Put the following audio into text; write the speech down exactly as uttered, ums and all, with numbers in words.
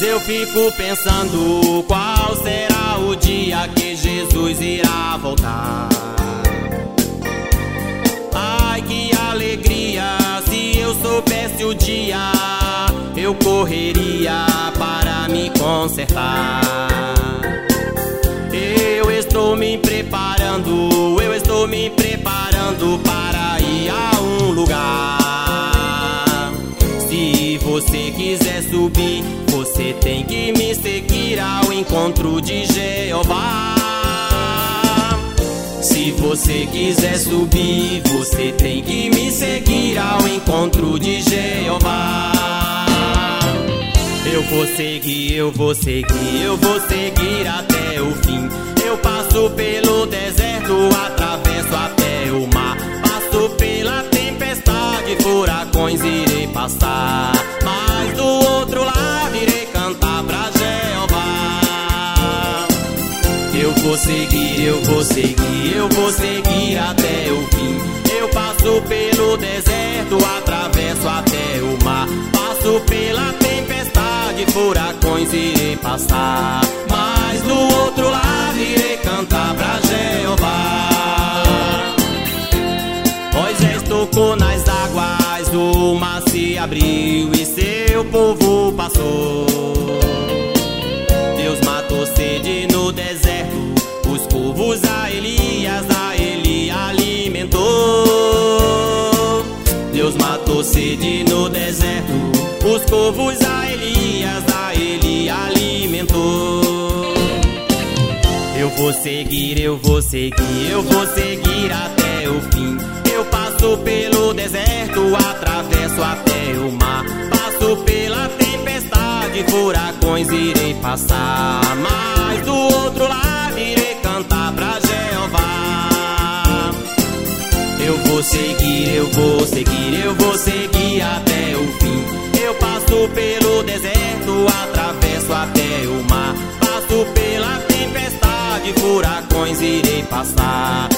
eu fico pensando qual será o dia que Jesus irá voltar. Ai, que alegria, se eu soubesse o dia, eu correria para me consertar. Eu estou me preparando, eu estou me preparando para ir a um lugar. Se você quiser subir, você tem que me seguir ao encontro de Jeová. Se você quiser subir, você tem que me seguir ao encontro de Jeová. Eu vou seguir, eu vou seguir, eu vou seguir até o fim. Eu passo pelo deserto, atravesso até o mar. Passo pela tempestade, furacões irei passar. Mas do outro lado irei cantar pra Jeová. Eu vou seguir, eu vou seguir, eu vou seguir até o fim. Eu passo pelo deserto, atravesso até o mar. Passo pela tempestade, furacões irei passar. Mas do outro lado irei cantar pra Jeová. Moisés tocou nas águas, o mar se abriu e seu povo passou. Deus matou sede no deserto, os povos a Elias, a ele alimentou. Deus matou sede no deserto, os povos a Elias, a ele alimentou. Eu vou seguir, eu vou seguir, eu vou seguir até o fim. Eu passo pelo deserto, atravesso até o mar. Passo pela tempestade, furacões irei passar. Mas do outro lado irei cantar pra Jeová. Eu vou seguir, eu vou seguir, eu vou seguir até o fim. Eu passo pelo deserto, atravesso até o mar. Passo pela tempestade, furacões irei passar.